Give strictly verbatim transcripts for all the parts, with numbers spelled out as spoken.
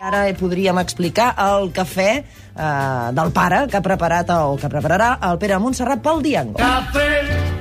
Ara podríem explicar el cafè eh, del pare que ha preparat o que prepararà el Pere Montserrat pel Diango. Café,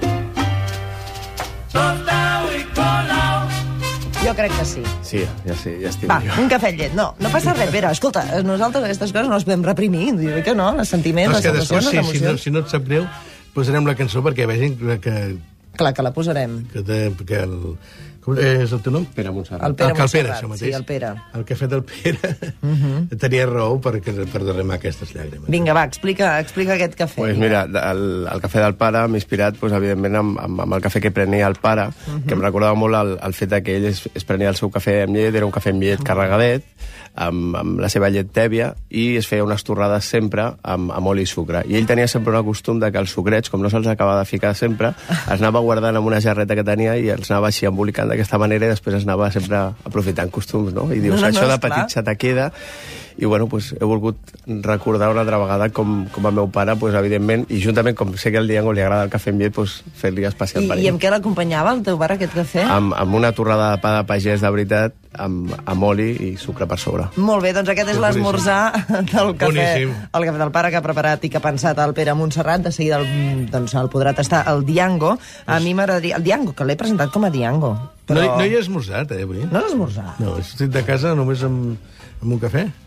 tostado y colado. Jo crec que sí. Sí, ja sí, ja estic Va, jo. un cafè amb llet. No, no passa res, Pere. Escolta, nosaltres aquestes coses no les podem reprimir. Diu que no, els sentiments, No, les és que sensacions, després, les sí, si, no, emocions... si no et sap greu, posarem la cançó perquè vegin que, que, Clar que la posarem. que, te, que el... Com és el teu nom? Pere Montserrat. El Pere Ah, que el Pere, Montserrat, això mateix. sí, el Pere. El que ha fet el Pere uh -huh. tenia raó per, per derramar aquestes llàgrimes. Vinga, va, explica, explica aquest cafè. Pues mira, el, el cafè del pare m'ha inspirat, pues, evidentment, amb, amb, amb el cafè que prenia el pare, uh -huh. que em recordava molt el, el fet que ell es, es prenia el seu cafè amb llet, era un cafè amb llet uh -huh. carregadet, amb, amb la seva llet tèbia, i es feia unes torrades sempre amb, amb oli i sucre. I ell tenia sempre un costum de que els sucrets, com no se'ls acabava de ficar sempre, els anava guardant en una jarreta que tenia i els anava així embolicant d'aquesta manera i després es anava sempre aprofitant costums, no? I dius, No, no, no, això de esclar. petit se te queda. I, bueno, pues, he volgut recordar una altra vegada com, com el meu pare, pues, evidentment, i juntament, com sé que al Diango li agrada el cafè amb llet, pues, fer-li especial I, per I ell. amb què l'acompanyava, el teu pare, aquest cafè? Amb, amb una torrada de pa de pagès, de veritat, amb, amb oli i sucre per sobre. Molt bé, doncs aquest és l'esmorzar del cafè, Boníssim. el cafè del pare que ha preparat i que ha pensat el Pere Montserrat. De seguida el, doncs, el podrà tastar el Diango. A mi m'agradaria... El Diango, que l'he presentat com a Diango. Però... No, no hi he esmorzat, eh, avui. No has esmorzat? No, he sortit de casa només amb, amb un cafè.